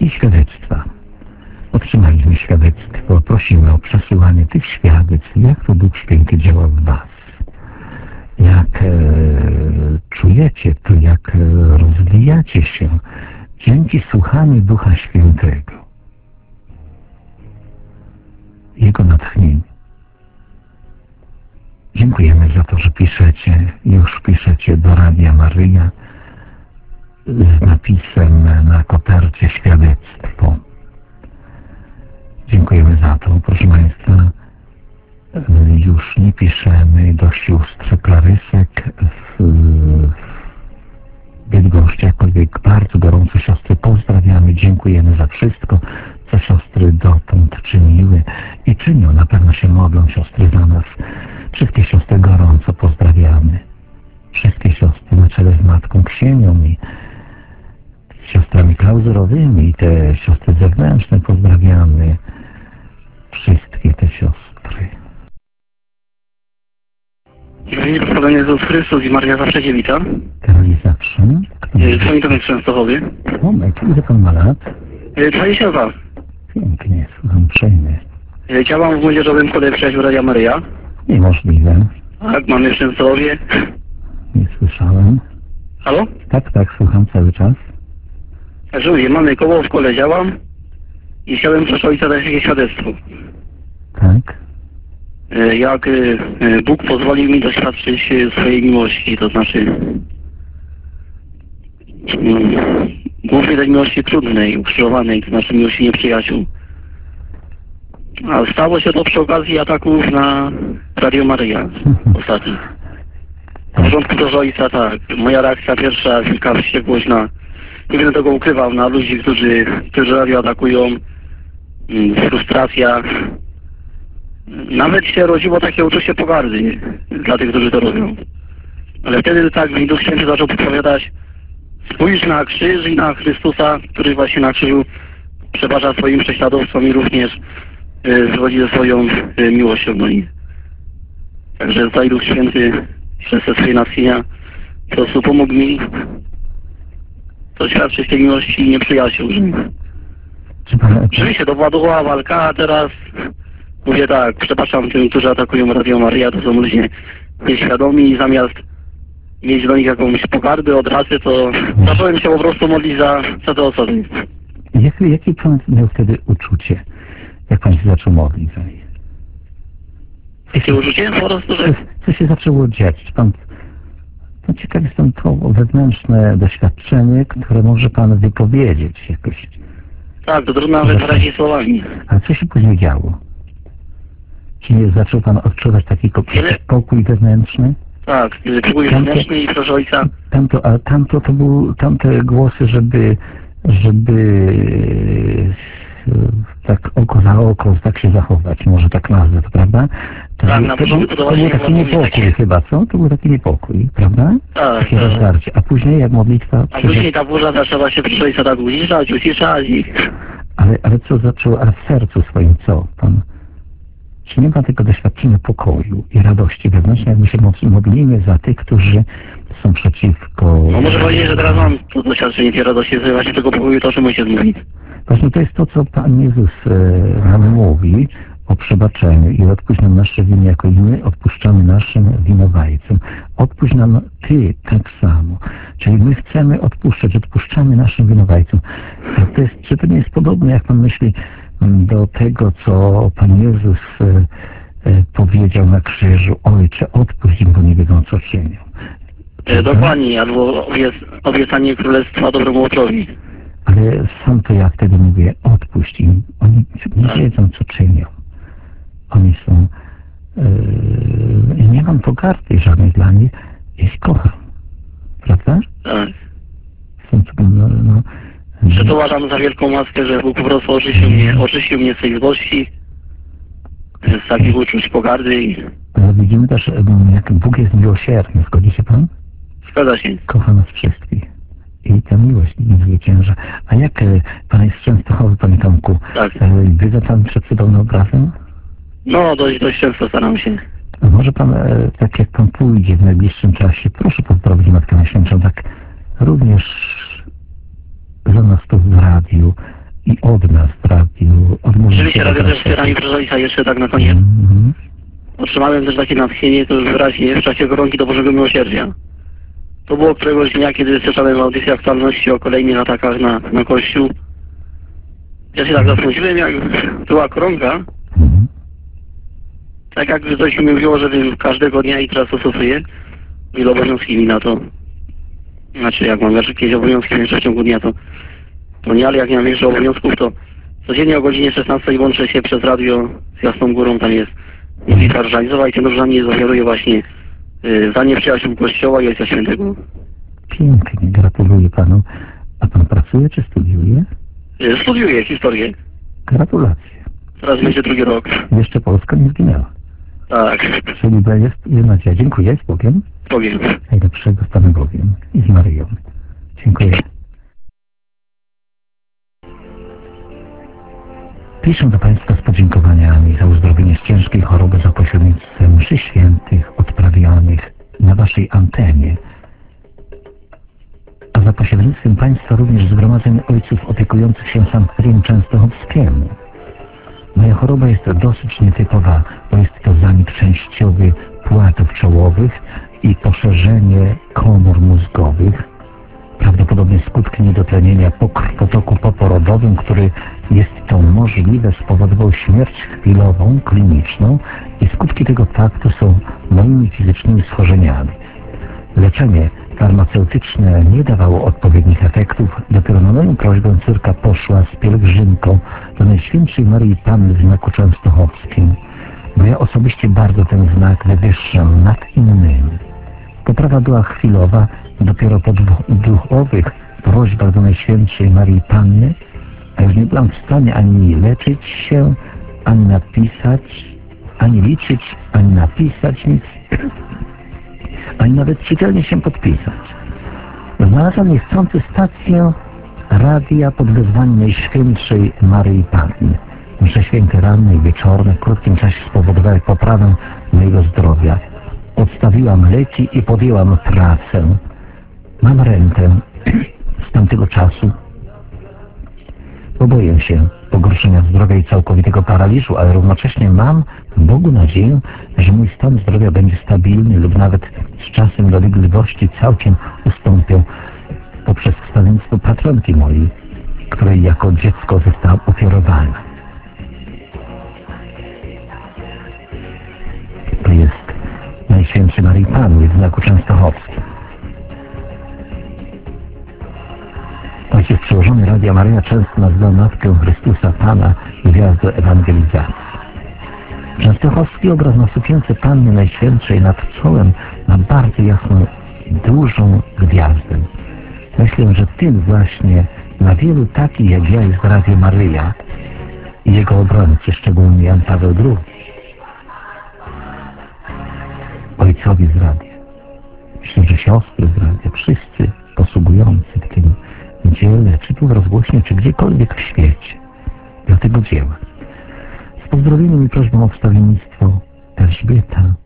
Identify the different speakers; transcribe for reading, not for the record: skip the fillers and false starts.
Speaker 1: i świadectwa. Otrzymaliśmy świadectwo, prosimy o przesyłanie tych świadectw, jak to Duch Święty działa w was. Jak czujecie to, jak rozwijacie się dzięki słuchaniu Ducha Świętego, Jego natchnieniu. Dziękujemy za to, że już piszecie do Radia Maryja z napisem na kopercie świadectwo. Dziękujemy za to. Proszę Państwa, już nie piszemy do sióstr Klarysek w Bydgoszczy, jakkolwiek bardzo gorąco siostry pozdrawiamy. Dziękujemy za wszystko, co siostry dotąd czyniły i czynią. Na pewno się modlą siostry za nas. Wszystkie siostry gorąco pozdrawiamy. Wszystkie siostry na czele z Matką Ksienią i siostrami klauzurowymi i te siostry zewnętrzne pozdrawiamy. Wszystkie te siostry.
Speaker 2: Pan Jezus Chrystus i Maria zawsze Cię wita.
Speaker 1: Karoli zawsze.
Speaker 2: Dzwoni do mnie w Częstochowie.
Speaker 1: Moment, ile Pan ma lat?
Speaker 2: 22.
Speaker 1: Pięknie, słucham uprzejmie.
Speaker 2: Działam w Młodzieżowym Kole Przyjaciół Radia Maryja.
Speaker 1: Niemożliwe.
Speaker 2: Tak, mamy w Częstochowie.
Speaker 1: Nie słyszałem.
Speaker 2: Halo?
Speaker 1: Tak, słucham cały czas.
Speaker 2: Także mówię, mamy koło w kole, działam i chciałem proszę Ojca dać jakieś świadectwo.
Speaker 1: Tak.
Speaker 2: Jak Bóg pozwolił mi doświadczyć swojej miłości, to znaczy głównie tej miłości trudnej, ukrzyżowanej, to znaczy miłości nieprzyjaciół. A stało się to przy okazji ataków na Radio Maryja ostatnich. Na początku proszę Ojca, tak, moja reakcja pierwsza, wielka wściekłość nie będę tego ukrywał, na ludzi, którzy radio atakują, frustracja. Nawet się rodziło takie uczucie pogardy dla tych, którzy to robią. Ale wtedy tak mi Duch Święty zaczął podpowiadać: spójrz na krzyż i na Chrystusa, który właśnie na krzyżu przebacza swoim prześladowcom i również zwodzi ze swoją miłością do nich. Także tutaj Duch Święty przez te swoje natchnienia po prostu pomógł mi doświadczyć tej miłości nieprzyjaciół. Oczywiście to była duchowa walka, a teraz mówię tak, przepraszam tym, którzy atakują Radio Maryja, to są ludzie nieświadomi i zamiast mieć do nich jakąś pogardę, odrazy, to zacząłem się po prostu modlić za te osoby.
Speaker 1: Jakie Pan miał wtedy uczucie, jak Pan się zaczął modlić za nich?
Speaker 2: Jakie uczucie? Po prostu, że...
Speaker 1: Co się zaczęło dziać? Czy Pan... No ciekaw jestem to wewnętrzne doświadczenie, które może Pan wypowiedzieć jakoś.
Speaker 2: Tak, to trudno nawet wyrazić słowami.
Speaker 1: Ale co się później działo? Czy nie zaczął Pan odczuwać taki pokój wewnętrzny?
Speaker 2: Tak, pokój wewnętrzny i proszę Ojca.
Speaker 1: Tamte głosy, żeby tak oko za oko, tak się zachować, może tak nazwę, to prawda?
Speaker 2: Tak, na początku
Speaker 1: to był taki niepokój chyba, co? To był taki niepokój, prawda?
Speaker 2: Tak.
Speaker 1: Takie rozdarcie. A później jak modlitwa...
Speaker 2: A później ta burza zaczęła się proszę Ojca tak uciszać i...
Speaker 1: Ale co zaczęło, ale w sercu swoim co? Pan... Czy nie ma tego doświadczenia pokoju i radości wewnętrznej, jak my się modlimy za tych, którzy są przeciwko...
Speaker 2: No może powiedzieć, że teraz mam to doświadczenie tej radości, że właśnie tego pokoju, to o czym ojciec mówi.
Speaker 1: Właśnie to jest to, co Pan Jezus nam mówi o przebaczeniu i odpuść nam nasze winy, jako i my odpuszczamy naszym winowajcom. Odpuść nam Ty tak samo. Czyli my chcemy odpuszczać, odpuszczamy naszym winowajcom. Czy to nie jest podobne, jak Pan myśli, do tego, co Pan Jezus powiedział na krzyżu: Ojcze, odpuść im, bo nie wiedzą, co czynią.
Speaker 2: Dokładnie, albo obiecanie królestwa dobremu łotrowi.
Speaker 1: Ale sam to ja wtedy mówię: odpuść im. Oni nie wiedzą, co czynią. Oni są... nie mam pogardy żadnej dla nich. Ich kocham. Prawda?
Speaker 2: Tak.
Speaker 1: Są
Speaker 2: Że to uważam za wielką łaskę, że Bóg po prostu oczyścił mnie z tej złości, z takich uczuć pogardy i...
Speaker 1: Widzimy też, jak Bóg jest miłosierny. Zgodzi się Pan?
Speaker 2: Zgadza się.
Speaker 1: Kocha nas wszystkich. I ta miłość nie zwycięża. A jak Pan jest Częstochowy, Panie Tomku?
Speaker 2: Tak.
Speaker 1: Bywa Pan przed cudownym obrazem?
Speaker 2: No, dość często staram się.
Speaker 1: A może Pan, tak jak Pan pójdzie w najbliższym czasie, proszę pozdrowić Matkę Najświętszą, tak również za nas tu w radiu od nas trafił, od
Speaker 2: Oczywiście radio też wspieranie proszę ojca jeszcze tak na koniec. Otrzymałem też takie natchnienie, to już wyraźnie w czasie koronki do Bożego Miłosierdzia. To było któregoś dnia, kiedy słyszałem audycję aktualności o kolejnych atakach na Kościół. Ja się tak zasmuciłem, jak była koronka. Tak jakby coś mi mówiło, żebym każdego dnia i teraz to stosuję. Ile obowiązki mi na to. Znaczy jak mam jakieś obowiązki w ciągu dnia, to nie, ale jak nie mam więcej obowiązków, to codziennie o godzinie 16 łączę się przez radio z Jasną Górą, tam jest modlitwa różanicowa i ten różaniec ofiaruje właśnie za nieprzyjaciół Kościoła i Ojca Świętego.
Speaker 1: Pięknie, gratuluję panu. A pan pracuje czy studiuje?
Speaker 2: Studiuję historię.
Speaker 1: Gratulacje.
Speaker 2: Teraz będzie drugi rok.
Speaker 1: Jeszcze Polska nie zginęła.
Speaker 2: Tak.
Speaker 1: Czyli jest nadzieja. Dziękuję, z Bogiem.
Speaker 2: Z Bogiem.
Speaker 1: Najlepszego z Panem Bogiem i z Maryją. Dziękuję. Piszę do Państwa z podziękowaniami za uzdrowienie z ciężkiej choroby za pośrednictwem mszy świętych odprawionych na Waszej antenie, a za pośrednictwem Państwa również zgromadzeń ojców opiekujących się Sanktorium Częstochowskiemu. Moja choroba jest dosyć nietypowa, bo jest to zanik częściowy płatów czołowych i poszerzenie komór mózgowych. Prawdopodobnie skutki niedotlenienia po krwotoku poporodowym, który jest to możliwe, spowodował śmierć chwilową, kliniczną i skutki tego faktu są moimi fizycznymi schorzeniami. Leczenie farmaceutyczne nie dawało odpowiednich efektów. Dopiero na moją prośbę córka poszła z pielgrzymką do Najświętszej Maryi Panny w znaku częstochowskim, bo ja osobiście bardzo ten znak wywyższam nad innymi. Poprawa była chwilowa, dopiero po duchowych prośbach do Najświętszej Maryi Panny, a już nie byłam w stanie ani leczyć się, ani napisać, ani liczyć, ani napisać nic, ani nawet czytelnie się podpisać. Znalazłam niechcący stację radia pod wezwaniem Najświętszej Maryi Panny. Msze święte ranne i wieczorne w krótkim czasie spowodowały poprawę mojego zdrowia. Odstawiłam leki i podjęłam pracę. Mam rentę z tamtego czasu. Boję się pogorszenia zdrowia i całkowitego paraliżu, ale równocześnie mam w Bogu nadzieję, że mój stan zdrowia będzie stabilny lub nawet z czasem dolegliwości całkiem ustąpią poprzez wstawiennictwo patronki mojej, której jako dziecko zostałam ofiarowana. To jest Najświętszej Maryi Panny w znaku częstochowskim. Ojciec przełożony Radia Maryja często nazywał Matkę Chrystusa Pana gwiazdą ewangelizacji. Częstochowski obraz nasypiący Panny Najświętszej nad czołem ma bardzo jasną, dużą gwiazdę. Myślę, że tym właśnie na wielu takich jak ja jest Radio Maryja i jego obrońcy, szczególnie Jan Paweł II. Ojcowie z radia. Myślę, że siostry z radia, wszyscy posługujący w tym dziele, czy tu w rozgłośnie, czy gdziekolwiek w świecie, dla tego dzieła. Z pozdrowieniem i prośbą o wstawiennictwo Elżbieta